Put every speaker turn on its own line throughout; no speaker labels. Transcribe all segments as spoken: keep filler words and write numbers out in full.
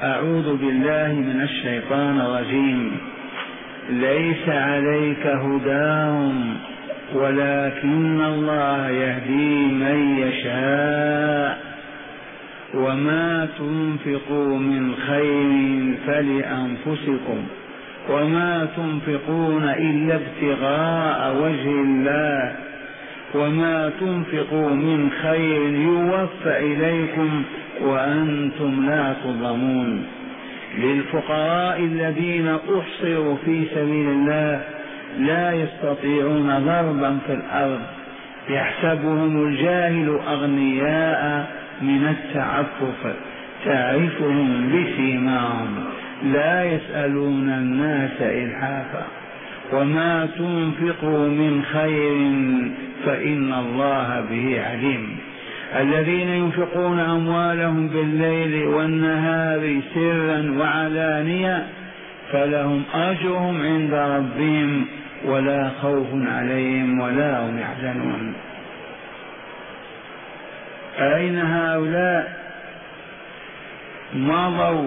أعوذ بالله من الشيطان الرجيم. ليس عليك هداهم ولكن الله يهدي من يشاء وما تنفقوا من خير فلأنفسكم وما تنفقون إلا ابتغاء وجه الله وما تنفقوا من خير يوفى إليكم وأنتم لا تظلمون. للفقراء الذين أحصروا في سبيل الله لا يستطيعون ضربا في الأرض يحسبهم الجاهل أغنياء من التعفف تعرفهم بسيماهم لا يسألون الناس إلحافا وما تنفقوا من خير فإن الله به عليم. الذين ينفقون أموالهم بالليل والنهار سرا وعلانية فلهم أجرهم عند ربهم ولا خوف عليهم ولا هم يحزنون. أين هؤلاء؟ مضوا.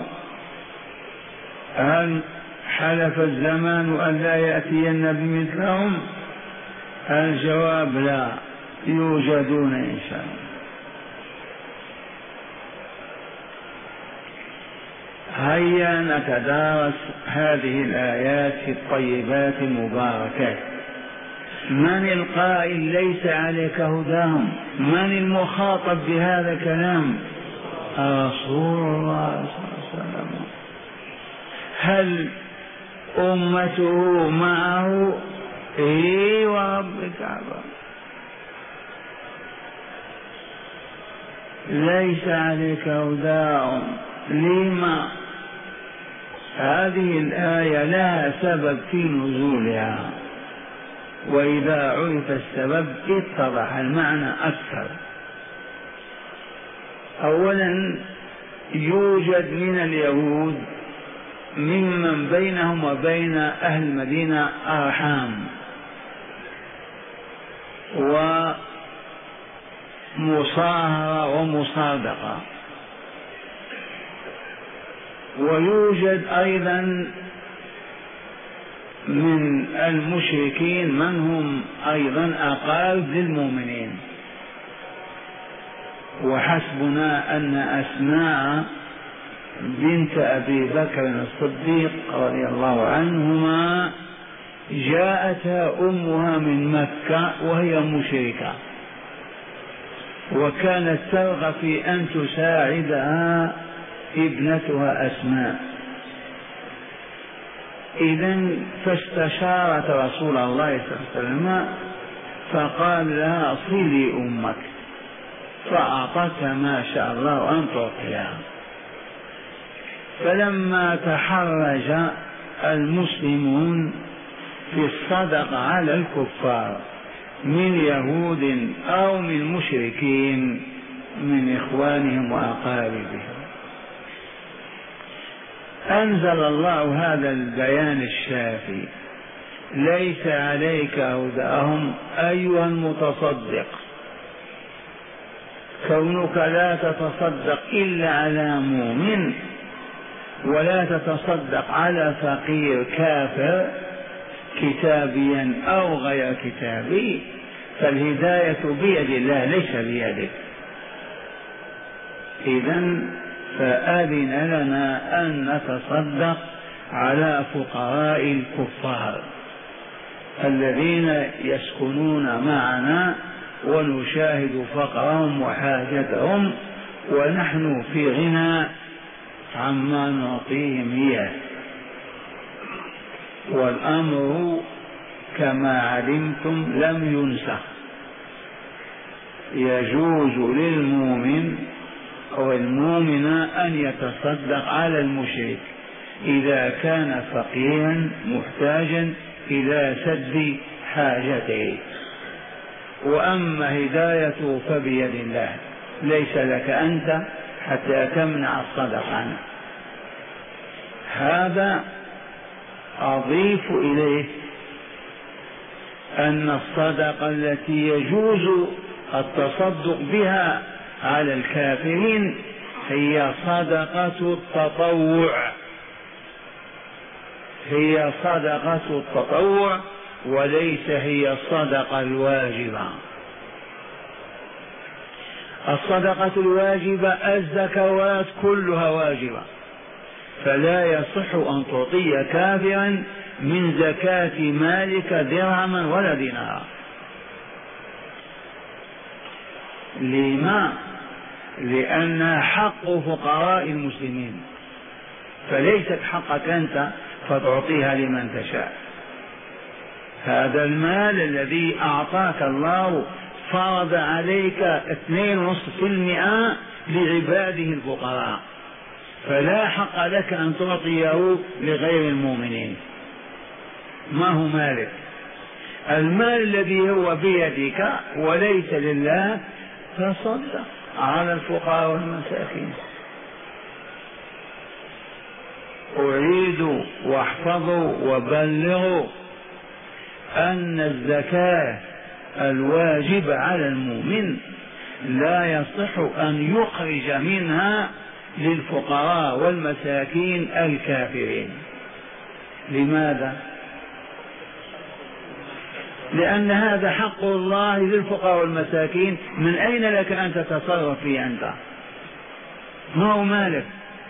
هل حلف الزمان أن لا يأتين بمثلهم؟ الجواب لا، يوجدون إن شاء الله. هيا نتدارس هذه الآيات الطيبات المباركات. من القائل ليس عليك هداهم؟ من المخاطب بهذا الكلام؟ رسول الله صلى الله عليه وسلم. هل أمته معه؟ إيه ورب الكعبة. ليس عليك هداهم. لما؟ هذه الآية لها سبب في نزولها، وإذا عرف السبب اتضح المعنى أكثر. أولا يوجد من اليهود ممن بينهم وبين أهل المدينة أرحام ومصاهرة ومصادقة، ويوجد أيضا من المشركين من هم أيضا أقارب للمؤمنين. وحسبنا أن أسماء بنت أبي بكر الصديق رضي الله عنهما جاءتها أمها من مكة وهي مشركة، وكانت ترغب في أن تساعدها ابنتها أسماء. إذن فاستشارت رسول الله صلى الله عليه وسلم فقال لها صلي أمك، فأعطتها ما شاء الله أن تعطيها. فلما تحرج المسلمون في الصدقة على الكفار من يهود أو من مشركين من إخوانهم وأقاربهم، أنزل الله هذا البيان الشافي: ليس عليك هداهم أيها المتصدق، كونك لا تتصدق إلا على مؤمن ولا تتصدق على فقير كافر كتابيا أو غير كتابي، فالهداية بيد الله ليس بيدك. إذن فأذن لنا أن نتصدق على فقراء الكفار الذين يسكنون معنا ونشاهد فقرهم وحاجتهم ونحن في غنى عما نعطيهم إياه. والأمر كما علمتم لم ينسخ، يجوز للمؤمن أو المؤمن أن يتصدق على المشرك إذا كان فقيرا محتاجا إلى سد حاجته، وأما هدايته فبيد الله، ليس لك أنت حتى تمنع الصدقة عنه. هذا أضيف إليه أن الصدقة التي يجوز التصدق بها على الكافرين هي صدقة التطوع، هي صدقة التطوع وليس هي الصدقة الواجبة. الصدقة الواجبة الزكوات كلها واجبة، فلا يصح أن تعطي كافرا من زكاة مالك درهما ولا دينارا. لما؟ لأنها حق فقراء المسلمين، فليست حقك أنت فتعطيها لمن تشاء. هذا المال الذي أعطاك الله فرض عليك اثنين ونصف في المئة لعباده الفقراء، فلا حق لك أن تعطيه لغير المؤمنين. ما هو مالك؟ المال الذي هو بيدك وليس لله فصدق على الفقراء والمساكين. أعيد واحفظوا وبلغوا أن الزكاة الواجب على المؤمن لا يصح أن يخرج منها للفقراء والمساكين الكافرين. لماذا؟ لأن هذا حق الله للفقراء والمساكين، من أين لك أن تتصرف فيه أنت؟ ما هو مالك؟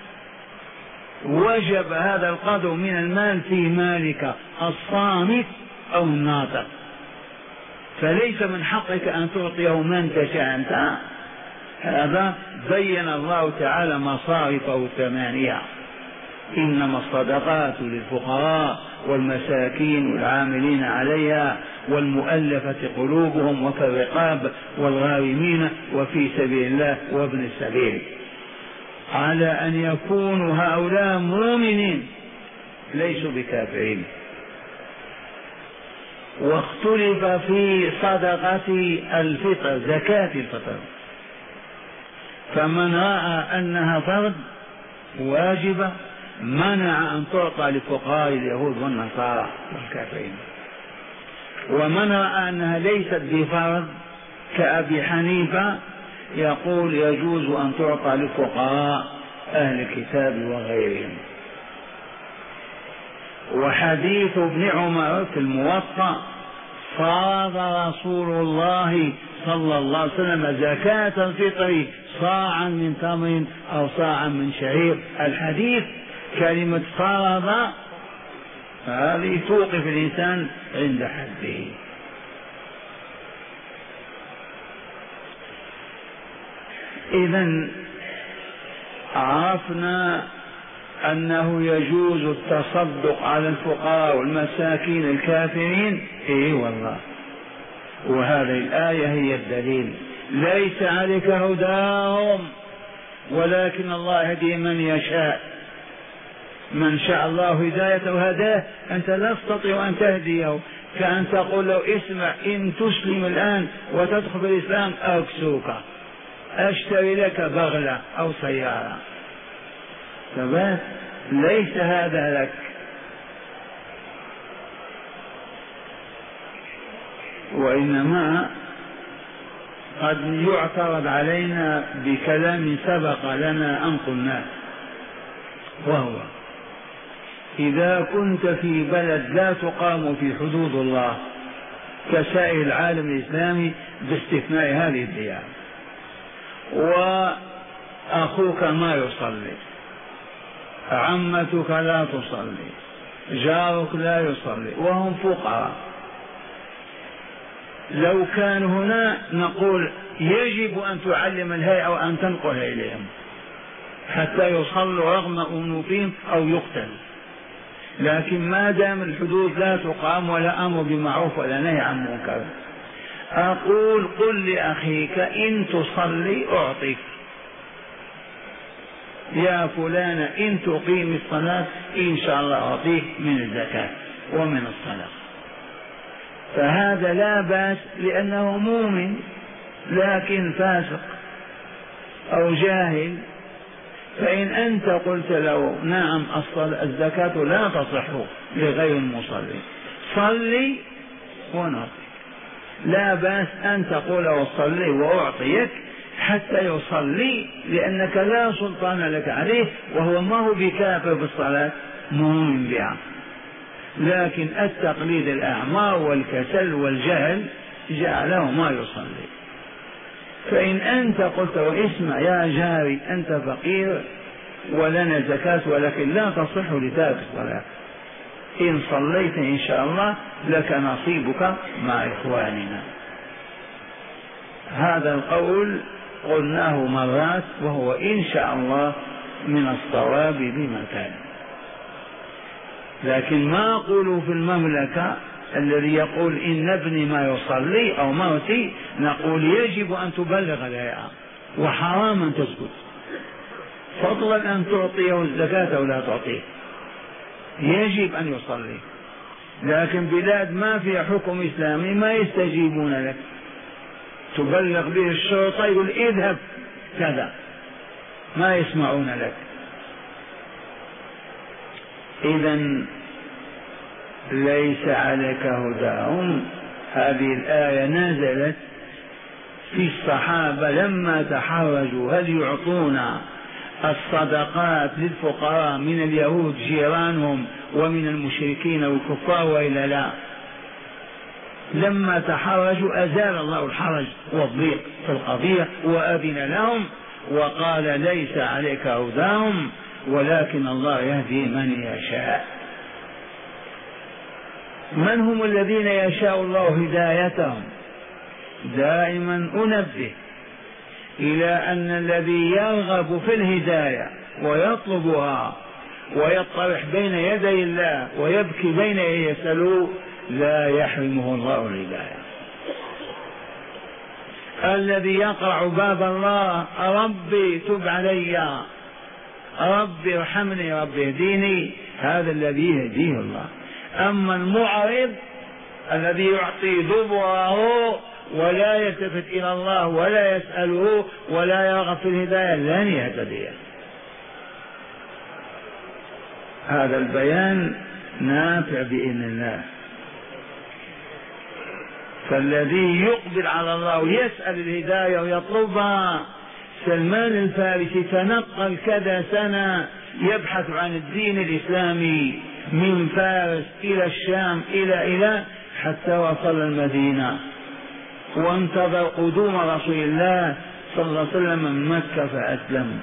وجب هذا القدر من المال في مالك الصامت أو الناطق، فليس من حقك أن تعطيه من تشاء أنت. هذا بين الله تعالى مصارفه الثمانية: إنما الصدقات للفقراء والمساكين والعاملين عليها والمؤلفة قلوبهم وفي الرقاب والغارمين وفي سبيل الله وابن السبيل، على أن يكونوا هؤلاء مؤمنين ليسوا بكافرين. واختلف في صدقة الفطر، زكاة الفطر، فمن رأى أنها فرض واجبة منع أن تعطى لفقراء اليهود والنصارى والكافرين، ومن رأى أنها ليست بفرض كأبي حنيفة يقول يجوز أن تعطى لفقراء أهل الكتاب وغيرهم. وحديث ابن عمر في الموطأ: فرض رسول الله صلى الله عليه وسلم زكاة الفطر صاعا من تمر أو صاعا من شعير. الحديث كلمة فرض هذه توقف الإنسان عند حده. إذن عرفنا أنه يجوز التصدق على الفقراء والمساكين الكافرين. إيه والله، وهذه الآية هي الدليل: ليس عليك هداهم ولكن الله يهدي من يشاء، من شاء الله هدايته هداه، أنت لا تستطيع أن تهديه. كأن تقول له: اسمع، إن تسلم الآن وتدخل في الإسلام أكسوك، أشتري لك بغلة أو سيارة. فبس ليس هذا لك. وإنما قد يعترض علينا بكلام سبق لنا أن قلناه، وهو: إذا كنت في بلد لا تقام في حدود الله كسائر العالم الإسلامي باستثناء هذه الديار، وأخوك ما يصلي، عمتك لا تصلي، جارك لا يصلي، وهم فقراء، لو كان هنا نقول يجب أن تعلم الهيئة وأن تنقل إليهم حتى يصلوا رغم أنوفهم أو يقتل. لكن ما دام الحدود لا تقام ولا أمر بمعروف ولا نهي عن منكر، أقول: قل لأخيك إن تصلي أعطيك، يا فلان إن تقيم الصلاة إن شاء الله أعطيك من الزكاة ومن الصلاة. فهذا لا بأس لأنه مؤمن، لكن فاسق أو جاهل، فإن أنت قلت له: نعم الزكاة لا تصح لغير المصلي، صلي ونعطيك، لا بأس أن تقول: وصلي وأعطيك حتى يصلي، لأنك لا سلطان لك عليه، وهو ما هو بكافر بالصلاة، مؤمن بها، لكن التقليد الأعمى والكسل والجهل جعله ما يصلي. فإن أنت قلت واسمع يا جاري أنت فقير ولنا زكاة ولكن لا تصح لتارك الصلاة، إن صليت إن شاء الله لك نصيبك مع إخواننا. هذا القول قلناه مرات وهو إن شاء الله من الصواب بمكان، لكن ما أقول في المملكة الذي يقول إن ابني ما يصلي أو موتي، نقول يجب أن تبلغ الهيئة وحرام أن تسكت، فضلا أن تعطيه الزكاة أو لا تعطيه، يجب أن يصلي. لكن بلاد ما فيها حكم إسلامي ما يستجيبون لك، تبلغ به الشرطة يقول اذهب كذا، ما يسمعون لك. إذن ليس عليك هداهم، هذه الآية نزلت في الصحابة لما تحرجوا هل يعطون الصدقات للفقراء من اليهود جيرانهم ومن المشركين والكفار وإلا لا. لما تحرجوا أزال الله الحرج والضيق في القضية وأذن لهم وقال ليس عليك هداهم ولكن الله يهدي من يشاء. من هم الذين يشاء الله هدايتهم؟ دائما أنبه إلى أن الذي يرغب في الهداية ويطلبها ويطرح بين يدي الله ويبكي بين يسأله لا يحرمه الله الهداية. الذي يقرع باب الله ربي تب علي ربي ارحمني ربي اهديني، هذا الذي يهديه الله. أما المعرض الذي يعطي دبره ولا يلتفت إلى الله ولا يسأله ولا يرغب في الهداية لن يهتدي. هذا البيان نافع بإذن الله. فالذي يقبل على الله ويسأل الهداية ويطلبها، سلمان الفارسي تنقل كذا سنة يبحث عن الدين الإسلامي من فارس إلى الشام إلى إلى حتى وصل المدينة، وانتظر قدوم رسول الله صلى الله عليه وسلم من مكة فأسلم.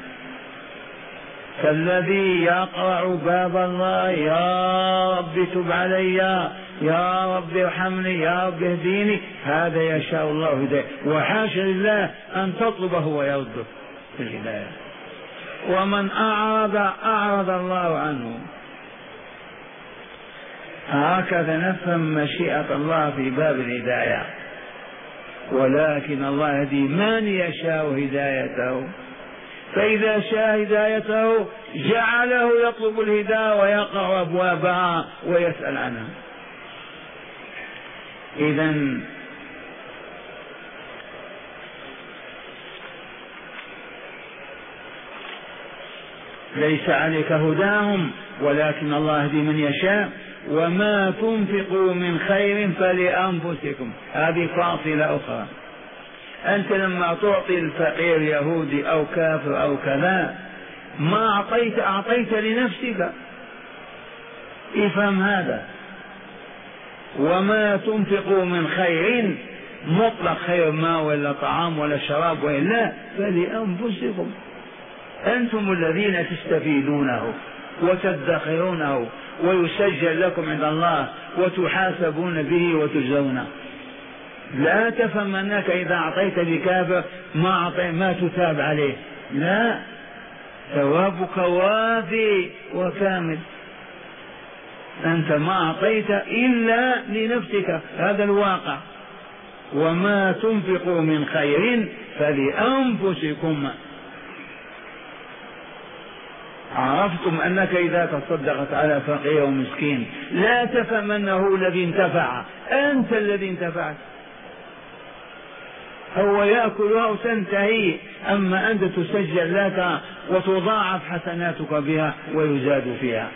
فالذي يقرع باب الله يا رب تب علي يا رب ارحمني يا رب اهديني، هذا يشاء الله هداية، وحاشا لله أن تطلبه ويرده في الهداية. ومن أعرض أعرض الله عنه. هكذا نفهم مشيئة الله في باب الهداية، ولكن الله يهدي من يشاء هدايته، فإذا شاء هدايته جعله يطلب الهداية ويقرأ أبوابها ويسأل عنها. إذن ليس عليك هداهم ولكن الله يهدي من يشاء، وما تنفقوا من خير فلأنفسكم. هذه فاصلة أخرى. أنت لما تعطي الفقير يهودي أو كافر أو كذا ما أعطيت أعطيت لنفسك، افهم هذا. وما تنفقوا من خير مطلق خير ما ولا طعام ولا شراب وإلا فلأنفسكم، أنتم الذين تستفيدونه وتدخرونه ويسجل لكم عند الله وتحاسبون به وتجزون. لا تفهم أنك إذا أعطيت لكافر ما أعطي ما تتاب عليه، لا، ثوابك وافي وكامل. أنت ما أعطيت إلا لنفسك، هذا الواقع. وما تنفقوا من خير فلأنفسكم. عرفتم أنك إذا تصدقت على فقير ومسكين لا تفهم أنه الذي انتفع، أنت الذي انتفعت. هو يأكلها وتنتهي، أما أنت تسجل لك وتضاعف حسناتك بها ويزاد فيها.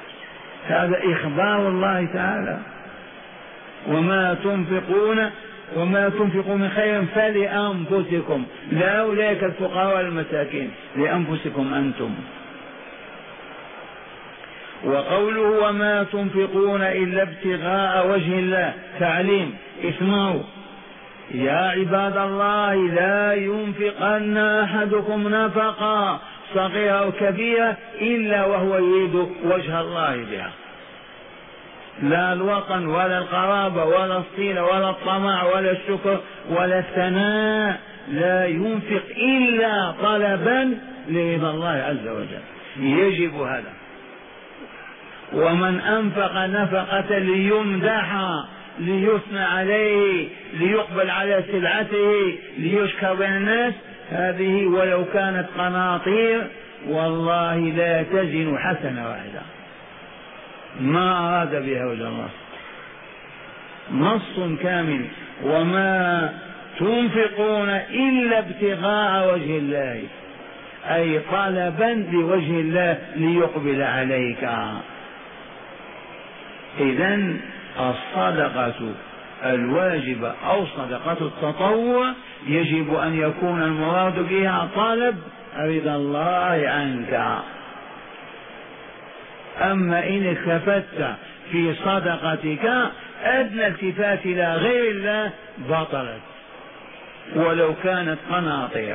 هذا إخبار الله تعالى. وما تنفقون وما تنفقوا من خير فلأنفسكم، لا أولئك الفقراء والمساكين، لأنفسكم أنتم. وقوله وما تنفقون إلا ابتغاء وجه الله تعليم. اسمعوا يا عباد الله، لا ينفقن أحدكم نفقا صغيرة أو كبيرة إلا وهو يريد وجه الله بها، لا الوطن ولا القرابة ولا الصلة ولا الطمع ولا الشكر ولا الثناء، لا ينفق إلا طلبا لرضا الله عز وجل، يجب هذا. ومن أنفق نفقة ليمدح، ليثنى عليه، ليقبل على سلعته، ليشكر بين الناس، هذه ولو كانت قناطير والله لا تزن حسنة واحدة، ما أراد بها وجه الله. نص كامل: وما تنفقون إلا ابتغاء وجه الله، أي طلبا لوجه الله ليقبل عليك. إذن الصدقة الواجبة أو صدقة التطوع يجب أن يكون المراد بها طلب رضا الله عنك. أما إن التفت في صدقتك أدنى التفات إلى غير الله بطلت ولو كانت قناطير.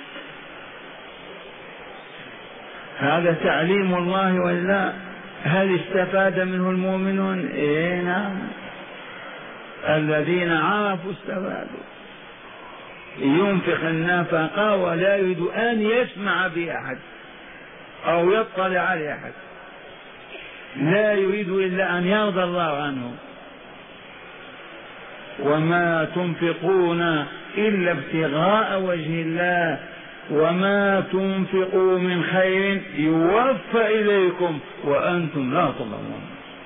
هذا تعليم الله ولا هل استفاد منه المؤمنون؟ إيه نعم، الذين عرفوا استفادوا. ينفق النفقة ولا يريد أن يسمع بأحد أو يطلع على أحد، لا يريد إلا أن يرضى الله عنه. وما تنفقون إلا ابتغاء وجه الله وما تنفقوا من خير يوفى إليكم وأنتم لا تظلمون.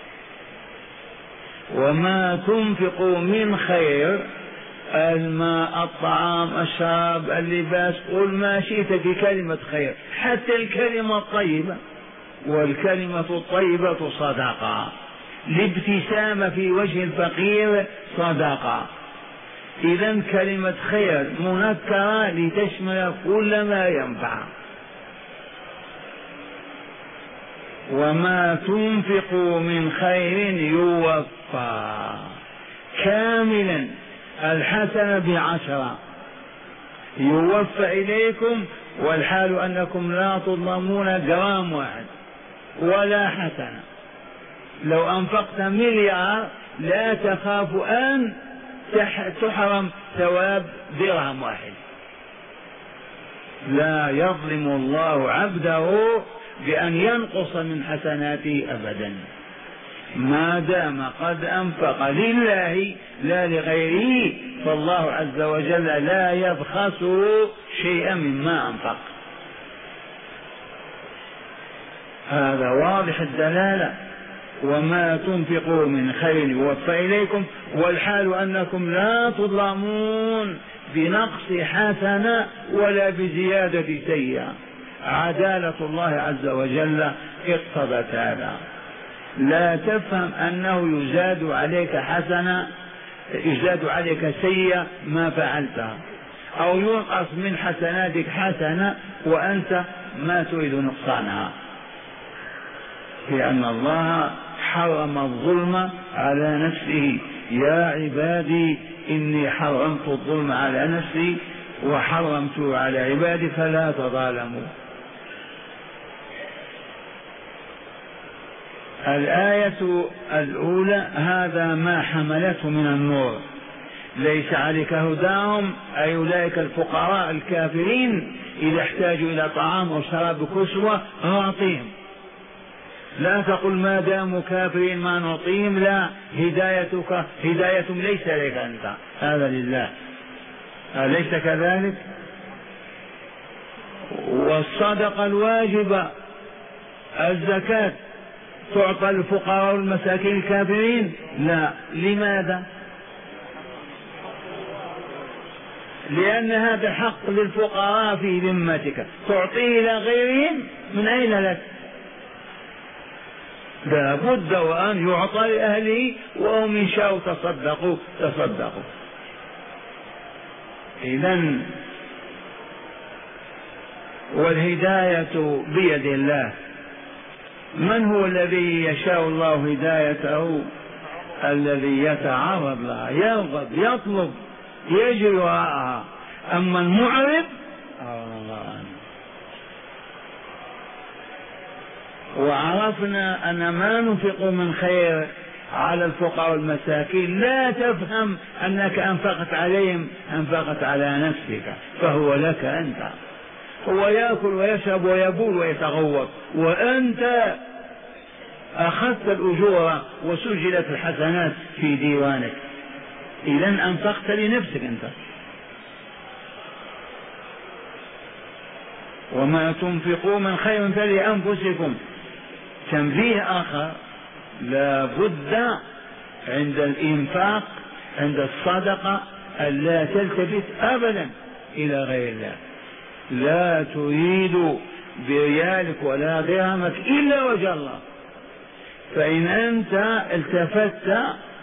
وما تنفقوا من خير، الماء، الطعام، الشراب، اللباس، قل ما شئت بكلمة خير، حتى الكلمة الطيبة، والكلمة الطيبة صدقة، الابتسامة في وجه الفقير صدقة. إذن كلمة خير منكرة لتشمل كل ما ينفع. وما تنفقوا من خير يوفى كاملا، الحسنة بعشرة، يوفى إليكم والحال أنكم لا تظلمون جرام واحد ولا حسنة. لو أنفقت مليار لا تخاف أن تحرم ثواب درهم واحد. لا يظلم الله عبده بأن ينقص من حسناته أبدا، ما دام قد أنفق لله لا لغيره، فالله عز وجل لا يبخس شيئا مما أنفق. هذا واضح الدلالة. وما تنفقوا من خير يوفى إليكم والحال أنكم لا تظلمون بنقص حسنة ولا بزيادة سيئة. عدالة الله عز وجل اقتضت هذا. لا تفهم أنه يزاد عليك حسنة، يزاد عليك سيئة ما فعلتها، أو ينقص من حسناتك حسنة وأنت ما تريد نقصانها، لأن الله حرم الظلم على نفسه. يا عبادي إني حرمت الظلم على نفسي وحرمته على عبادي فلا تظالموا. الآية الأولى هذا ما حملته من النور، ليس عليك هداهم، أي أولئك الفقراء الكافرين إذا احتاجوا إلى طعام أو شراب كسوة أعطيهم، لا تقل ما داموا كافرين ما نعطيهم، لا، هدايتك هدايتهم ليس لك أنت، هذا لله، أليس كذلك؟ والصدقة الواجبة الزكاة تعطى الفقراء والمساكين الكافرين؟ لا. لماذا؟ لأن هذا حق للفقراء في ذمتك، تعطيه إلى غيرهم من أين لك؟ لا بد وأن يعطى لأهله، وهم إن شاءوا تصدقوا تصدقوا. إذن والهداية بيد الله. من هو الذي يشاء الله هدايته؟ الذي يتعرض لها، يرغب، يطلب، يجري وراءها. أما المعرض الله عنه. وعرفنا أن ما ننفق من خير على الفقراء والمساكين لا تفهم أنك أنفقت عليهم، أنفقت على نفسك، فهو لك أنت. هو يأكل ويشرب ويبول ويتغوط، وأنت أخذت الأجور وسجلت الحسنات في ديوانك. إذن أنفقت لنفسك أنت. وما تنفقوا من خير فلأنفسكم. تنبيه آخر: لا بد عند الإنفاق، عند الصدقة، أن لا تلتفت أبدا إلى غير الله. لا تريد بريالك ولا درهمك إلا وجه الله. فإن أنت التفت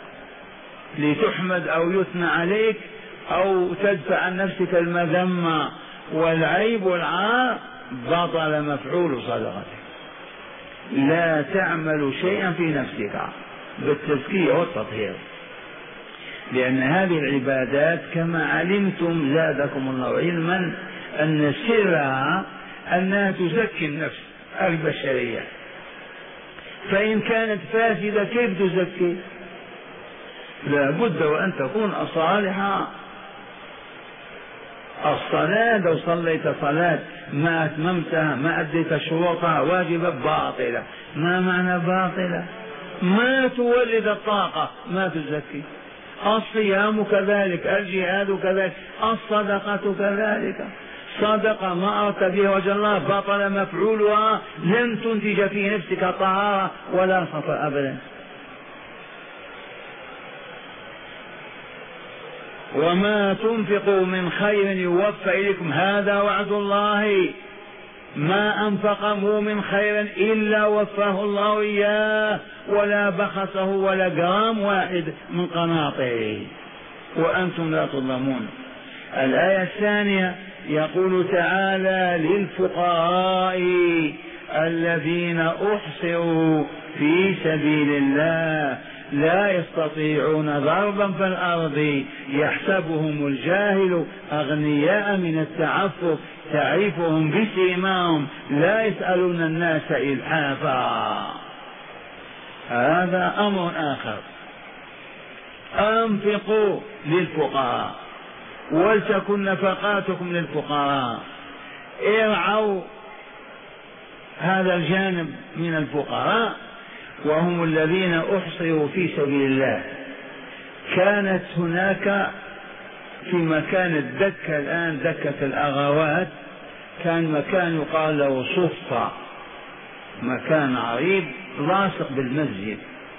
لتحمد أو يثنى عليك أو تدفع عن نفسك المذمة والعيب والعار، بطل مفعول صدقتك. لا تعمل شيئا في نفسك بالتزكية والتطهير، لأن هذه العبادات كما علمتم زادكم الله علما أن سرها أنها تزكي النفس البشرية. فإن كانت فاسدة كيف تزكي؟ لا بد وأن تكون صالحة. الصلاة لو صليت صلاة ما أتممتها، ما أديت شروطها، واجبة باطلة. ما معنى باطلة؟ ما تولد الطاقة، ما تزكي. الصيام كذلك، الجهاد كذلك، الصدقة كذلك. صدقة ما أردت بها وجه الله بطل مفعولها، لن تنتج في نفسك طهارة ولا صفاء أبدا. وما تنفقوا من خير يوفى إليكم، هذا وعد الله. ما أنفقه من خير إلا وفاه الله إياه، ولا بخسه ولا جرام واحد من قناطره، وأنتم لا تظلمون. الآية الثانية يقول تعالى: للفقراء الذين أحصروا في سبيل الله لا يستطيعون ضربا في الأرض يحسبهم الجاهل أغنياء من التعفف تعرفهم بسيماهم لا يسألون الناس إلحافا. هذا أمر آخر. أنفقوا للفقراء ولتكن نفقاتكم للفقراء. ارعوا هذا الجانب من الفقراء، وهم الذين أحصروا في سبيل الله. كانت هناك في مكان الدكة الآن دكة الأغوات، كان مكان يقال له صفة، مكان عريض لاصق بالمسجد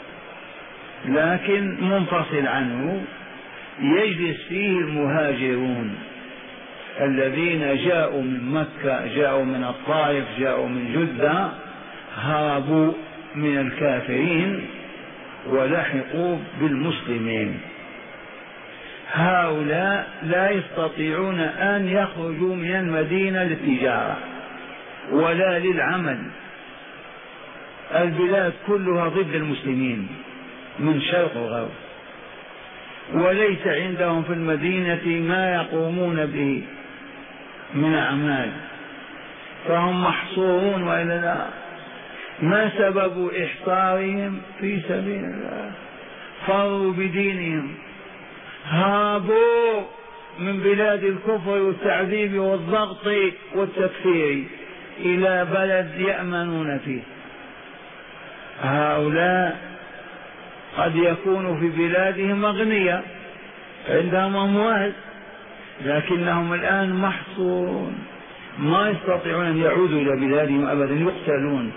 لكن منفصل عنه، يجلس فيه المهاجرون الذين جاءوا من مكة، جاءوا من الطائف، جاءوا من جدة، هربوا من الكافرين ولحقوا بالمسلمين. هؤلاء لا يستطيعون أن يخرجوا من المدينة للتجارة ولا للعمل. البلاد كلها ضد المسلمين من شرق وغرب، وليس عندهم في المدينة ما يقومون به من أعمال، فهم محصورون. وإلا لا، ما سبب إحصارهم؟ في سبيل الله، فروا بدينهم، هابوا من بلاد الكفر والتعذيب والضغط والتكفير إلى بلد يأمنون فيه. هؤلاء قد يكونوا في بلادهم أغنياء عندهم أموال، لكنهم الآن محصورون، ما يستطيعون أن يعودوا إلى بلادهم أبدا، يقتلون.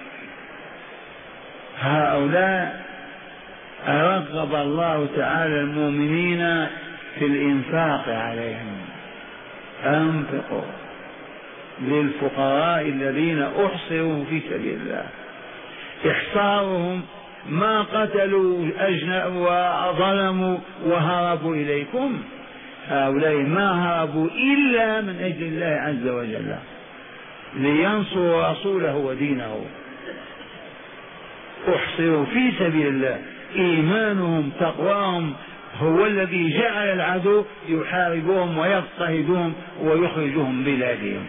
هؤلاء رغب الله تعالى المؤمنين في الإنفاق عليهم. أنفقوا للفقراء الذين أحصروا في سبيل الله. إحصارهم ما قتلوا أجنأوا وظلموا وهربوا إليكم، هؤلاء ما هربوا إلا من أجل الله عز وجل لينصروا رسوله ودينه. أحصروا في سبيل الله، إيمانهم تقواهم هو الذي جعل العدو يحاربهم ويضطهدهم ويخرجهم من بلادهم.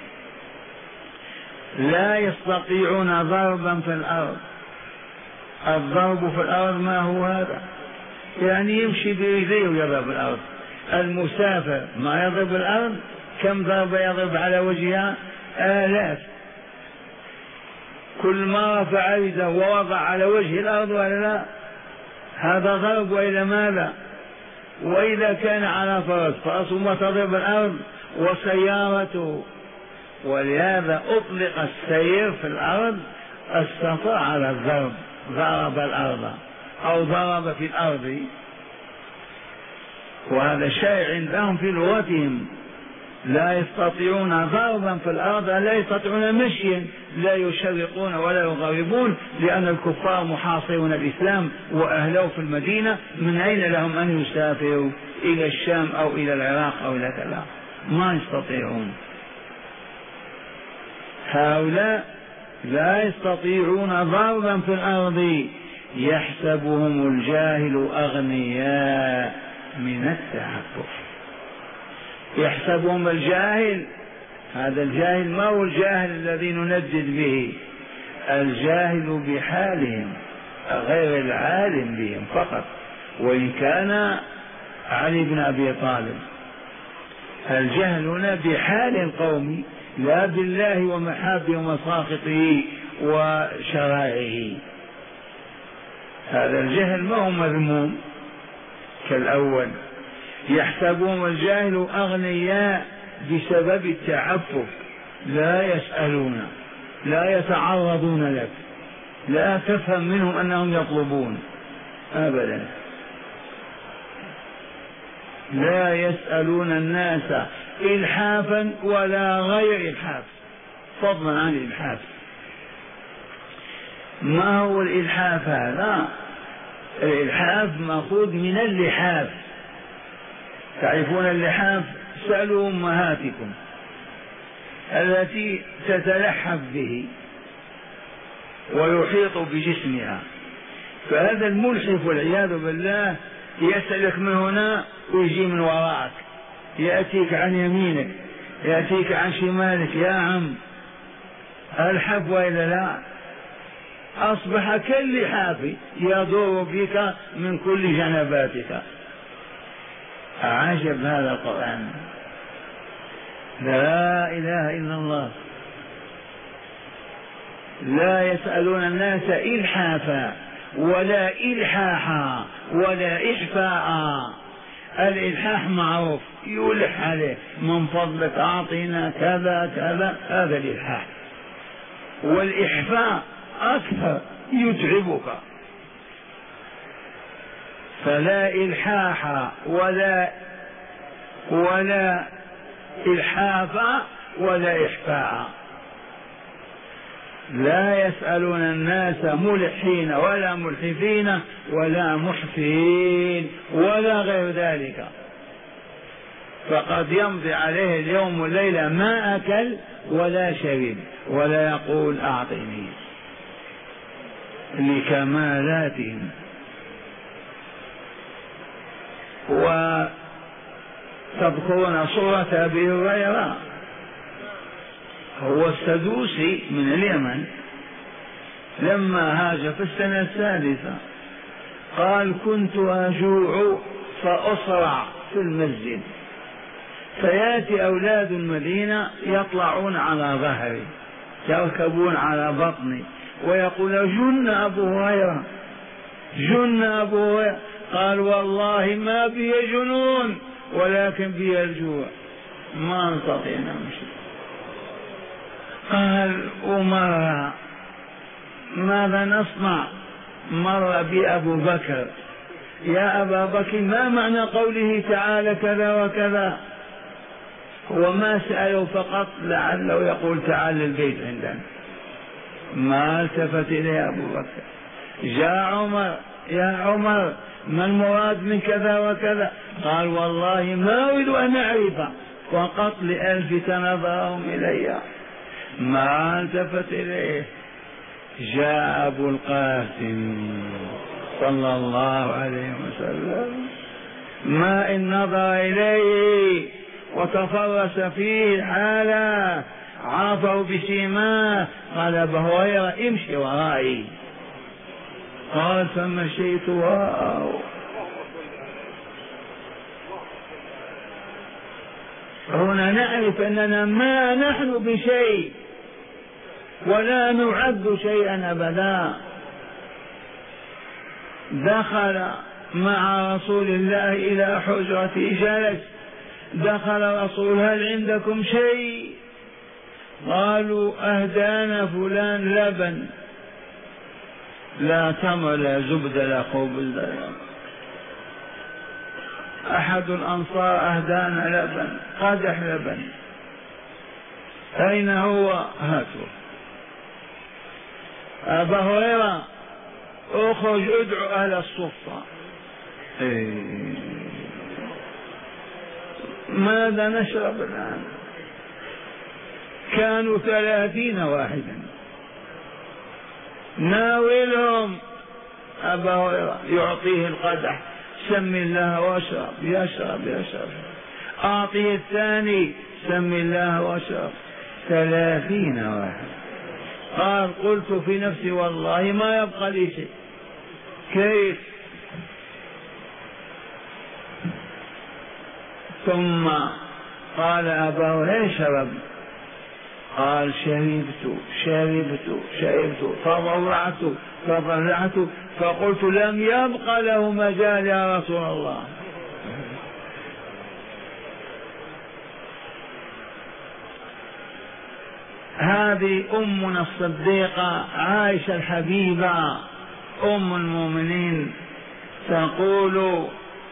لا يستطيعون ضربا في الأرض. الضرب في الأرض ما هو هذا؟ يعني يمشي برجليه ويضرب الأرض. المسافر ما يضرب الأرض، كم ضربة يضرب على وجهها؟ آلاف. كل ما رفع يده ووضع على وجه الأرض ولا لا؟ هذا ضرب. وإلى ماذا؟ وإذا كان على فرس، فرسه ما تضرب الأرض وسيارته. ولهذا أطلق السير في الأرض السفر على الضرب، ضرب الأرض أو ضرب في الأرض، وهذا شيء عندهم في لغتهم. لا يستطيعون ضربا في الأرض، لا يستطيعون مشيا، لا يشرقون ولا يغربون، لأن الكفار محاصرون الإسلام وأهله في المدينة. من أين لهم أن يسافروا إلى الشام أو إلى العراق أو إلى كذا؟ ما يستطيعون. هؤلاء لا يستطيعون ضربا في الأرض. يحسبهم الجاهل أغنياء من التعفف. يحسبهم الجاهل، هذا الجاهل ما هو الجاهل الذي نندد به، الجاهل بحالهم غير العالم بهم فقط. وإن كان علي بن أبي طالب، الجهل هنا بحال القوم لا بالله ومحابه ومساقطه وشرائعه. هذا الجهل ما هو مذموم كالأول. يحسبهم الجاهل أغنياء بسبب التعفف، لا يسألون، لا يتعرضون لك، لا تفهم منهم أنهم يطلبون أبدا. لا يسألون الناس إلحافا ولا غير إلحاف، فضلا عن الإلحاف. ما هو الإلحاف هذا؟ الإلحاف مأخوذ من اللحاف. تعرفون اللحاف؟ سألوا أمهاتكم التي تتلحف به ويحيط بجسمها. فهذا الملحف والعياذ بالله يسألك من هنا ويجي من وراءك، يأتيك عن يمينك، يأتيك عن شمالك. يا عم الحف وإلا لا؟ أصبح كاللحاف يدور بك من كل جنباتك. عجب هذا القرآن. لا إله إلا الله. لا يسألون الناس إلحافا ولا إلحاحا ولا إحفاء. الإلحاح معروف، يلح عليه، من فضلك أعطينا كذا كذا، هذا الإلحاح. والإحفاء أكثر، يتعبك. فلا إلحاح ولا ولا إلحاف ولا إحفاء. لا يسألون الناس ملحين ولا ملحفين ولا محفين ولا غير ذلك. فقد يمضي عليه اليوم والليلة ما أكل ولا شرب ولا يقول أعطني، لكمالاتهم. وتذكرون صورة أبي هريرة، هو السدوسي من اليمن، لما هاجر في السنة السادسة قال: كنت أجوع فأصرع في المسجد، فيأتي أولاد المدينة يطلعون على ظهري، يركبون على بطني، ويقول: جن أبو هريرة، جن أبو هريرة. قال: والله ما بي جنون ولكن بي الجوع، ما نستطيع نمشي. قال: ومر ماذا نصنع؟ مر بي أبو بكر: يا أبا بكر، ما معنى قوله تعالى كذا وكذا؟ وما سأله فقط لعله يقول تعال للبيت عندنا. ما التفت إليه أبو بكر. جاء عمر: يا عمر ما المراد من كذا وكذا؟ قال: والله ما أريد أن أعرف، فقط لألفت نظرهم إلي، ما التفت إليه. جاء أبو القاسم صلى الله عليه وسلم، ما إن نظر إليه وتفرس فيه حالا، عرفه بسيماه، قال: أبا هريرة امشي ورائي. قال: فمشيت وراءه. هنا نعرف أننا ما نحن بشيء ولا نعد شيئا أبدا. دخل مع رسول الله إلى حجرته، جلس، دخل رسول: هل عندكم شيء؟ قالوا: أهدانا فلان لبن، لا تمر لا زبد لا خبز. أحد الأنصار: أهدانا لبن، قدح لبن. أين هو؟ هاتوا. أبا هريرة اخرج ادعو أهل الصفة. إيه. ماذا نشرب الآن؟ كانوا ثلاثين واحدا. ناولهم. أبا هريرة يعطيه القدح: سم الله واشرب. يشرب يشرب. أعطيه الثاني: سم الله واشرب. ثلاثين واحد. قال: قلت في نفسي والله ما يبقى لي شيء. كيف؟ ثم قال أبا هريرة: شرب. قال: شربت شربت شربت فضرعت فضرعت فقلت: لم يبق له مجال يا رسول الله. هذه أمنا الصديقة عائشة الحبيبة أم المؤمنين تقول: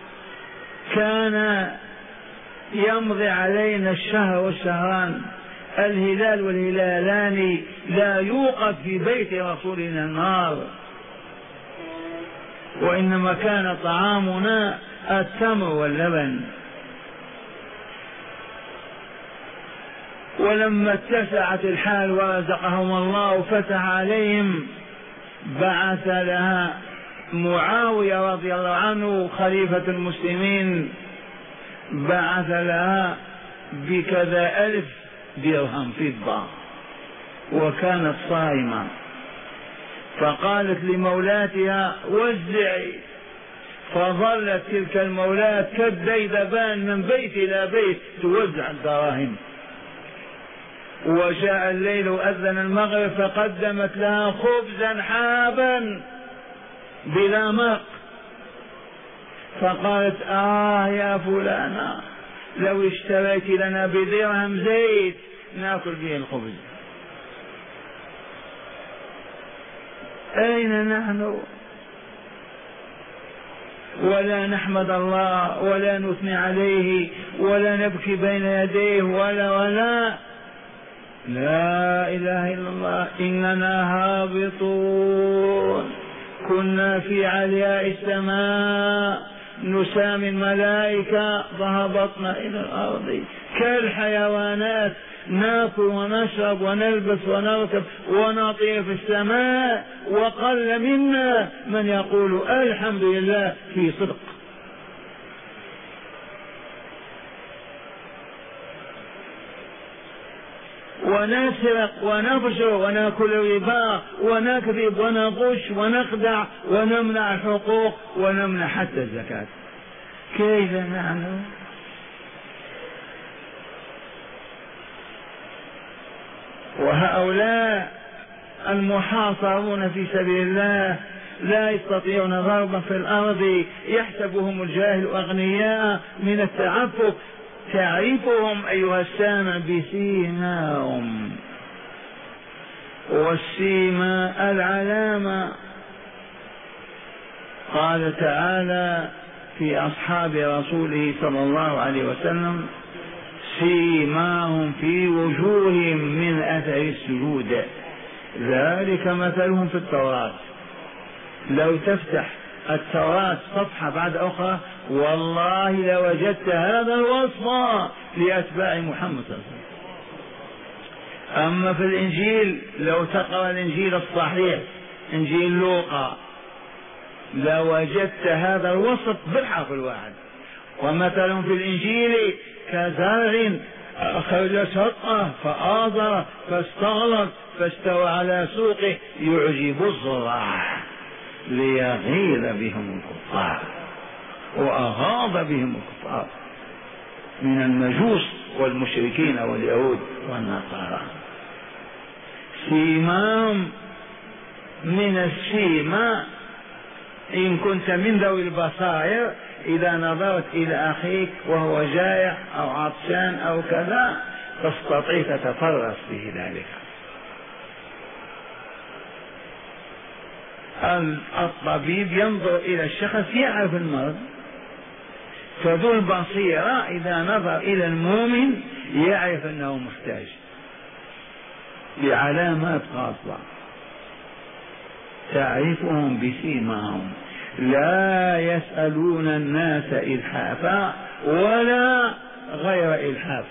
كان يمضي علينا الشهر والشهران، الهلال والهلالان، لا يوقد في بيت رسولنا النار، وإنما كان طعامنا التمر واللبن. ولما اتسعت الحال ورزقهم الله وفتح عليهم، بعث لها معاوية رضي الله عنه خليفة المسلمين، بعث لها بكذا ألف درهم فضة، وكانت صائمة، فقالت لمولاتها: وزعي. فظلت تلك المولات كالديدبان من بيت إلى بيت توزع الدراهم. وجاء الليل وأذن المغرب، فقدمت لها خبزا حابا بلا مرق، فقالت: آه يا فلانة، لو اشتريت لنا بدرهم زيت ناكل به الخبز. أين نحن؟ ولا نحمد الله ولا نثني عليه ولا نبكي بين يديه ولا ولا لا إله إلا الله. إننا هابطون، كنا في علياء السماء نسامي الملائكة فهبطنا إلى الأرض كالحيوانات، ناكل ونشرب ونلبس ونركب ونطير في السماء، وقل منا من يقول الحمد لله في صدق. ونسرق ونفجر وناكل الربا ونكذب ونغش ونخدع ونمنع الحقوق ونمنع حتى الزكاة. كيف نعمل؟ وهؤلاء المحاصرون في سبيل الله لا يستطيعون ضربا في الأرض، يحسبهم الجاهل أغنياء من التعفف. تعرفهم أيها السامع بسيماهم، والسيما العلامة. قال تعالى في أصحاب رسوله صلى الله عليه وسلم: سيماهم في وجوههم من أثر السجود، ذلك مثلهم في التوراة لو تفتح التوراة صفحة بعد أخرى والله لوجدت هذا الوصف لأتباع محمد صلى الله عليه وسلم. أما في الإنجيل لو تقرأ الإنجيل الصحيح إنجيل لوقا لوجدت هذا الوصف بالحرف الواحد. ومثلا في الإنجيل كزرع أخرج شطأه فآزر فاستغلظ فاستوى على سوقه يعجب الزراع ليغيظ بهم الكفار، وأغاظ بهم الكفار من المجوس والمشركين واليهود والنصارى. سيمام من السيما إن كنت من ذوي البصائر إذا نظرت إلى أخيك وهو جائع أو عطشان أو كذا تستطيع تتفرس به ذلك. الطبيب ينظر إلى الشخص يعرف المرض، فذو البصيرة إذا نظر إلى المؤمن يعرف أنه محتاج بعلامات خاصة تعرفهم بسيماهم، لا يسألون الناس إلحافا ولا غير إلحاف،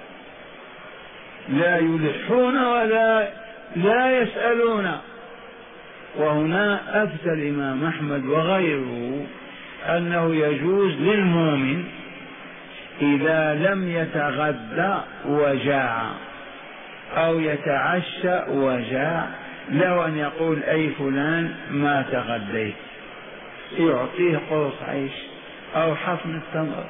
لا يلحون ولا لا يسألون. وهنا أفتى الإمام أحمد وغيره أنه يجوز للمؤمن إذا لم يتغدى وجاع أو يتعشى وجاع له أن يقول أي فلان ما تغديت، يعطيه قرص عيش أو حفنة تمر،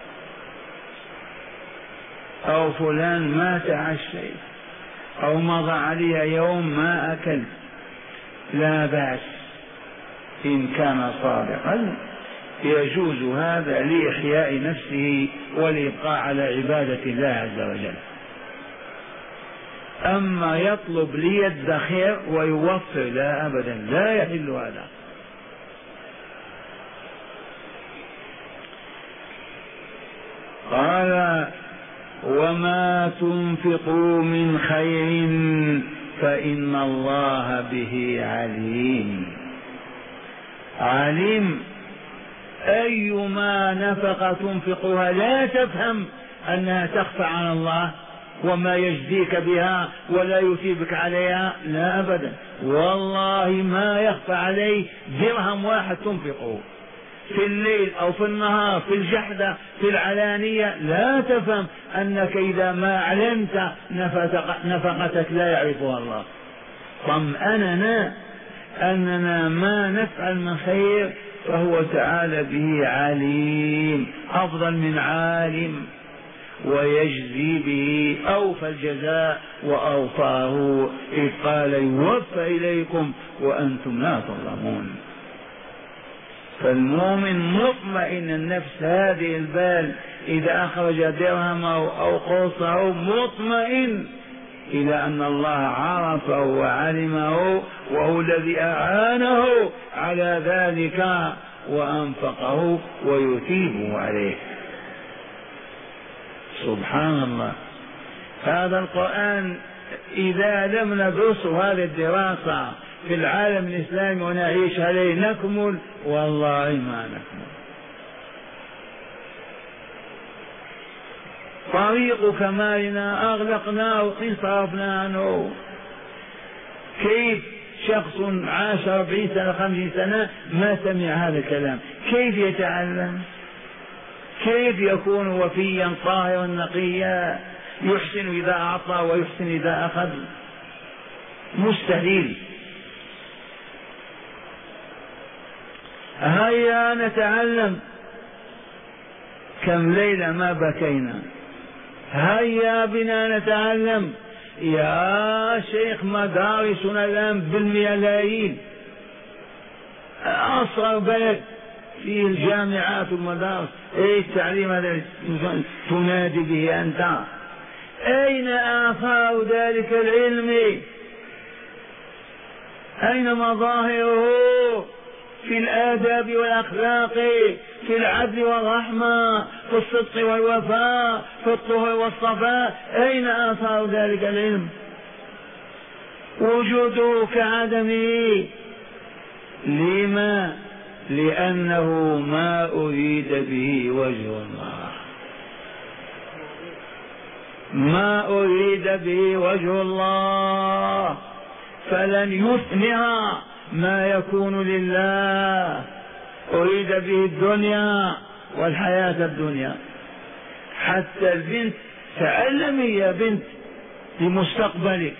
أو فلان ما تعشيت أو مضى علي يوم ما أكلت، لا بأس إن كان صادقا يجوز هذا لإحياء نفسه والإبقاء على عبادة الله عز وجل. أما يطلب ليدخر ويوفر لا أبدا، لا يحل هذا. قال وما تنفقوا من خير فإن الله به عليم. عليم أيما نفقة تنفقها لا تفهم أنها تخفى عن الله وما يجزيك بها ولا يثيبك عليها، لا أبدا، والله ما يخفى عليه درهم واحد تنفقه في الليل أو في النهار، في الجحدة في العلانية، لا تفهم أنك إذا ما علمت نفقتك لا يعرفها الله. طمأننا أننا ما نفعل من خير فهو تعالى به عليم أفضل من عالم، ويجزي به أوفى الجزاء وأوفاه، إذ قال يوفى إليكم وأنتم لا تظلمون. فالمؤمن مطمئن النفس هذه البال إذا أخرج درهمه أو قرصه مطمئن إلى أن الله عرفه وعلمه وهو الذي أعانه على ذلك وأنفقه ويثيبه عليه. سبحان الله. هذا القرآن إذا لم ندرس هذه الدراسة في العالم الإسلامي ونعيش عليه نكمل، والله ما نكمل. طريق كمالنا أغلقناه وانصرفنا عنه. كيف شخص عاش أربعين سنة خمسين سنة ما سمع هذا الكلام؟ كيف يتعلم؟ كيف يكون وفيا طاهرا نقيا يحسن إذا أعطى ويحسن إذا أخذ؟ مستحيل. هيا نتعلم. كم ليلة ما بكينا. هيا بنا نتعلم. يا شيخ مدارسنا الآن بالملايين، أصغر بلد فيه الجامعات والمدارس، ايه التعليم هذا تنادي به أنت؟ أين آثار ذلك العلم؟ أين مظاهره؟ في الآداب والأخلاق، في العدل والرحمة، في الصدق والوفاء، في الطهر والصفاء، أين آثار ذلك العلم؟ وجوده كعدمه. لما؟ لأنه ما أريد به وجه الله، ما أريد به وجه الله، فلن يثمر ما يكون لله، أريد به الدنيا والحياة الدنيا. حتى البنت تعلمي يا بنت لمستقبلك،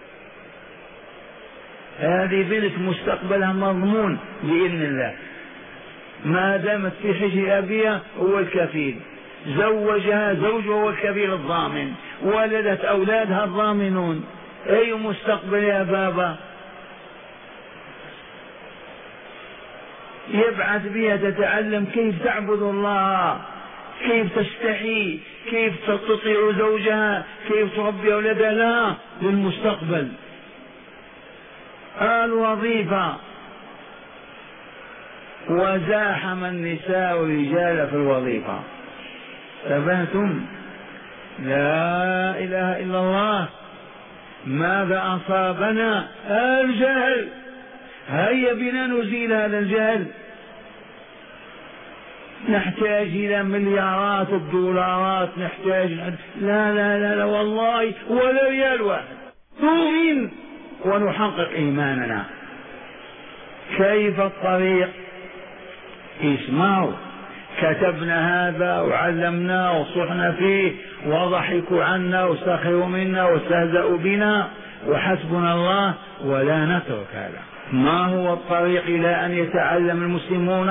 هذه بنت مستقبلها مضمون بإذن الله، ما دامت في حجر أبيها هو الكفيل، زوجها زوجها هو الكفيل الضامن، ولدت أولادها الضامنون. أي مستقبل يا بابا؟ يبعث بها تتعلم كيف تعبد الله، كيف تستحي، كيف تطيع زوجها، كيف تربي أولادها، لا للمستقبل. الوظيفة، وزاحم النساء الرجال في الوظيفة. تبهتم؟ لا إله إلا الله. ماذا أصابنا؟ الجهل. هيا بنا نزيل هذا الجهل. نحتاج إلى مليارات الدولارات، نحتاج لا لا لا, لا والله ولا ريال واحد، نؤمن ونحقق إيماننا. كيف الطريق؟ اسمعوا، كتبنا هذا وعلمناه وصحنا فيه وضحكوا عنا وسخروا منا واستهزأوا بنا وحسبنا الله، ولا نترك هذا. ما هو الطريق إلى أن يتعلم المسلمون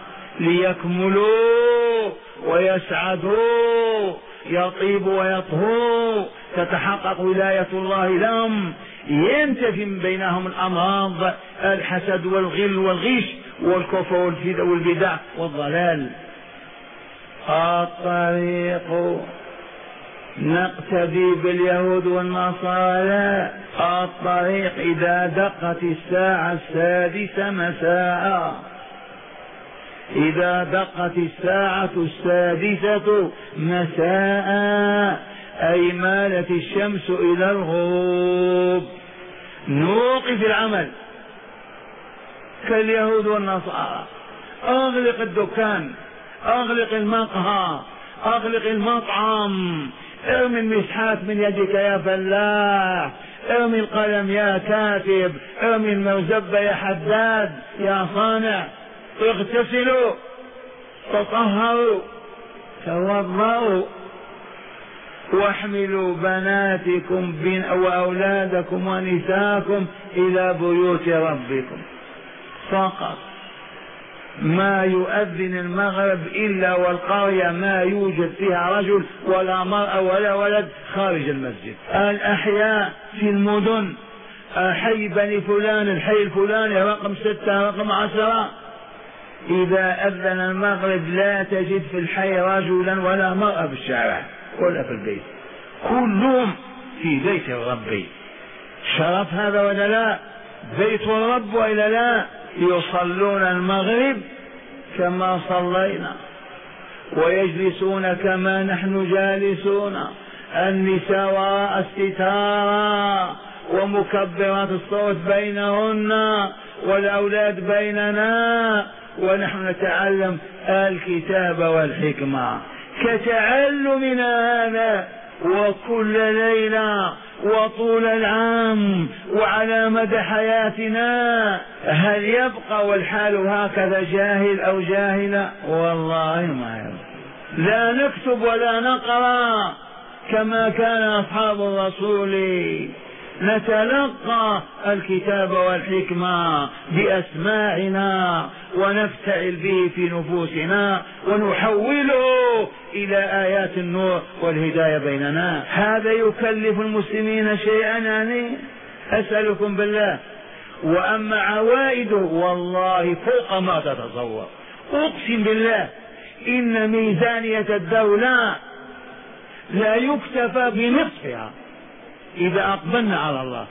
ليكملوا ويسعدوا، يطيبوا ويطهوا، تتحقق ولاية الله لهم، ينتفي من بينهم الأمراض، الحسد والغل والغش والكفر والبدع والضلال. الطريق نقتدي باليهود والنصارى. الطريق إذا دقت الساعة السادسة مساء، إذا دقت الساعة السادسة مساء أي مالت الشمس إلى الغروب، نوقف العمل كاليهود والنصارى. أغلق الدكان، أغلق المقهى، أغلق المطعم، ارمي المسحات من يدك يا فلاح، ارمي القلم يا كاتب، ارمي المرزبة يا حداد يا صانع، اغتسلوا، تطهروا، توضؤوا، واحملوا بناتكم وأولادكم ونساءكم إلى بيوت ربكم. فقط ما يؤذن المغرب إلا والقرية ما يوجد فيها رجل ولا مرأة ولا ولد خارج المسجد. الأحياء في المدن، حي بني فلان، الحي الفلاني رقم ستة رقم عشرة، إذا أذن المغرب لا تجد في الحي رجلا ولا مرأة في الشارع ولا في البيت، كلهم في بيت الرب. شرف هذا ولا لا؟ بيت الرب وإلا لا؟ يصلون المغرب كما صلينا ويجلسون كما نحن جالسون، النساء وراء الستار ومكبرات الصوت بينهن والأولاد بيننا، ونحن نتعلم الكتاب والحكمة كتعلمنا هذا وكل ليلة وطول العام وعلى مدى حياتنا. هل يبقى والحال هكذا جاهل أو جاهلة؟ والله ما يبقى. لا نكتب ولا نقرأ كما كان أصحاب الرسول، نتلقى الكتاب والحكمة بأسماعنا ونفتعل به في نفوسنا ونحوله إلى آيات النور والهداية بيننا. هذا يكلف المسلمين شيئا يعني؟ أسألكم بالله. وأما عوائده والله فوق ما تتصور. أقسم بالله إن ميزانية الدولة لا يكتفى بنصفها إذا أقبلنا على الله،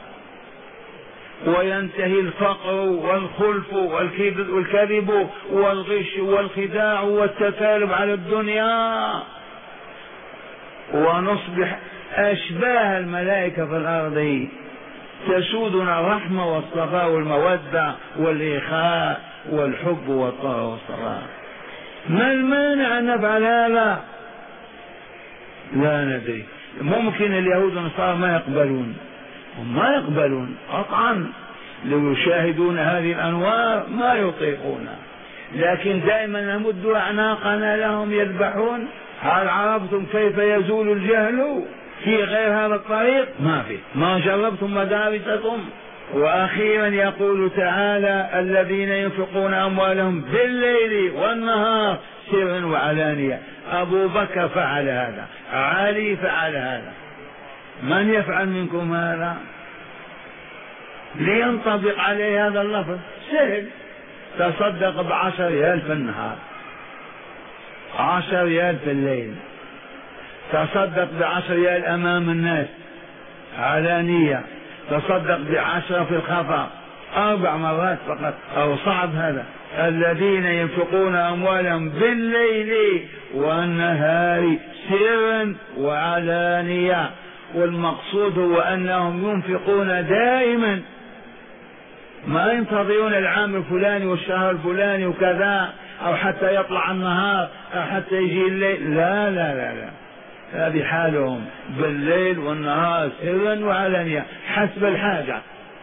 وينتهي الفقر والخلف والكذب والغش والخداع والتكالب على الدنيا، ونصبح أشباه الملائكة في الأرض تسودنا الرحمة والصفاء والمودة والإخاء والحب والطهر والصلاة. ما المانع أن نفعل هذا؟ لا ندري. ممكن اليهود والنصارى ما يقبلون، هم ما يقبلون قطعا، لو يشاهدون هذه الأنوار ما يطيقونها، لكن دائما نمد أعناقنا لهم يذبحون. هل عرفتم كيف يزول الجهل في غير هذا الطريق؟ ما في، ما جربتم مدارسكم. وأخيرا يقول تعالى الذين ينفقون أموالهم بالليل والنهار سرا وعلانية. أبو بكر فعل هذا، علي فعل هذا، من يفعل منكم هذا؟ لينطبق عليه هذا اللفظ سهل. تصدق بعشر ريال في النهار، عشر ريال في الليل، تصدق بعشر ريال أمام الناس علانية، تصدق بعشرة في الخفا، أربع مرات فقط. أو صعب هذا؟ الذين ينفقون أموالهم بالليل والنهار سرا وعلانية. والمقصود هو أنهم ينفقون دائما، ما ينتظرون العام الفلاني والشهر الفلاني وكذا، أو حتى يطلع النهار أو حتى يجي الليل. لا لا لا لا، هذه حالهم بالليل والنهار سرا وعلانية حسب الحاجة.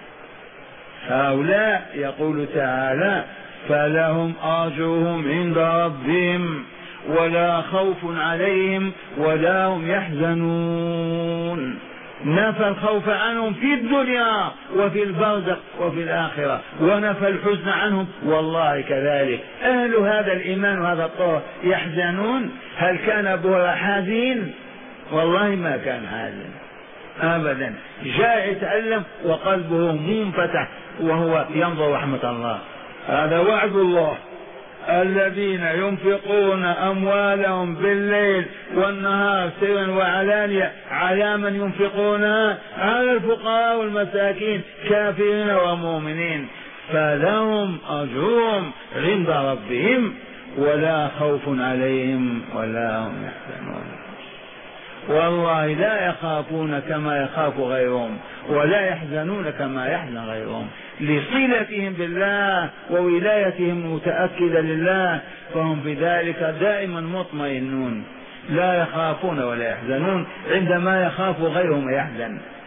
هؤلاء يقول تعالى فلهم أجرهم عند ربهم ولا خوف عليهم ولا هم يحزنون. نفى الخوف عنهم في الدنيا وفي البرزخ وفي الآخرة، ونفى الحزن عنهم. والله كذلك أهل هذا الإيمان وهذا الطور يحزنون. هل كان أبوه حزين؟ والله ما كان حزين أبدا. جاء يتألم وقلبه منفتح وهو ينظر رحمة الله. هذا وعد الله. الذين ينفقون أموالهم بالليل والنهار سرا وعلانية. على من ينفقونها؟ على الفقراء والمساكين كافرين ومؤمنين. فلهم أجرهم عند ربهم ولا خوف عليهم ولا هم يحزنون. والله لا يخافون كما يخاف غيرهم ولا يحزنون كما يحزن غيرهم، لصلتهم بالله وولايتهم متأكدة لله، فهم بذلك دائما مطمئنون، لا يخافون ولا يحزنون. عندما يخاف غيرهم يحزن.